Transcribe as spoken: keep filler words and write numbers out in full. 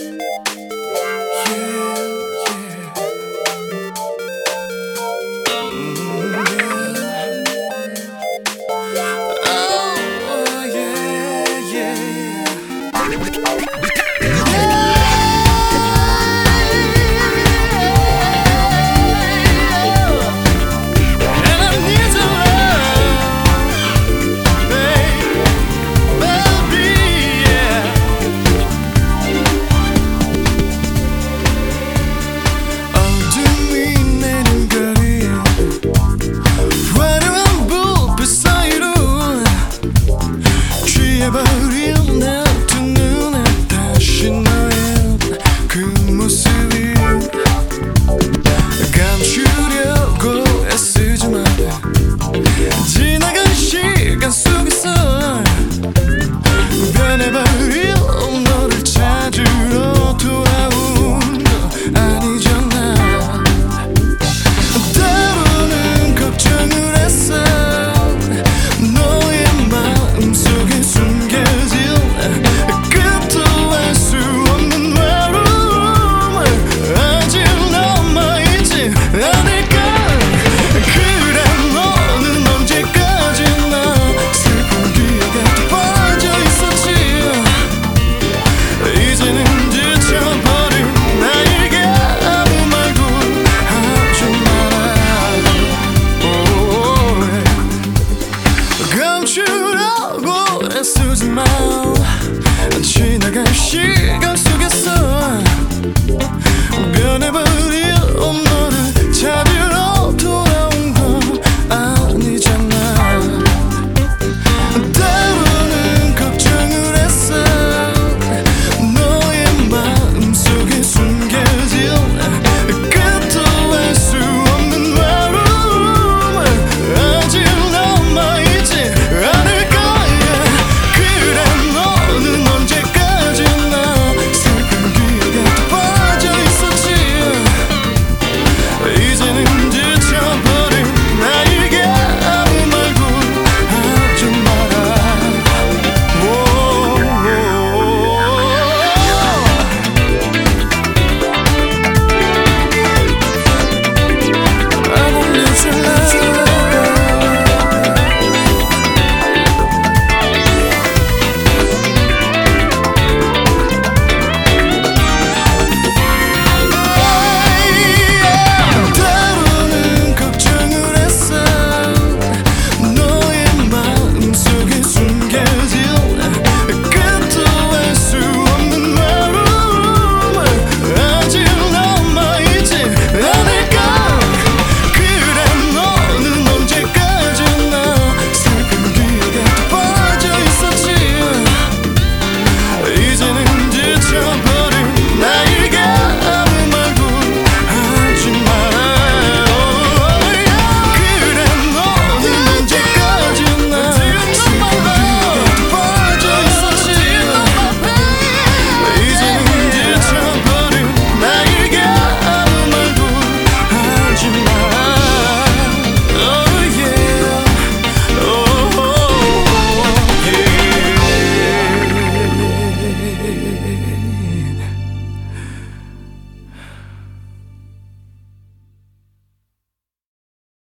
버린 내 두 눈에 다시 너의 그 모습이 감추려고 애쓰지만 지나간 시간 속에서 변해버린 너를 찾으러 돌아온 너 아니잖아. 때로는 걱정을 했어. 너의 마음속에 숨겨진 끝도 알 수 없는 외로움 아직 남아있지 않을까. 그래 너는 언제까지나 슬픈 기억에 또 빠져있었지. 이제는 지쳐버린 나에게 아무 말도 하지 마라. 감추려고 애쓰지만 지나간 시간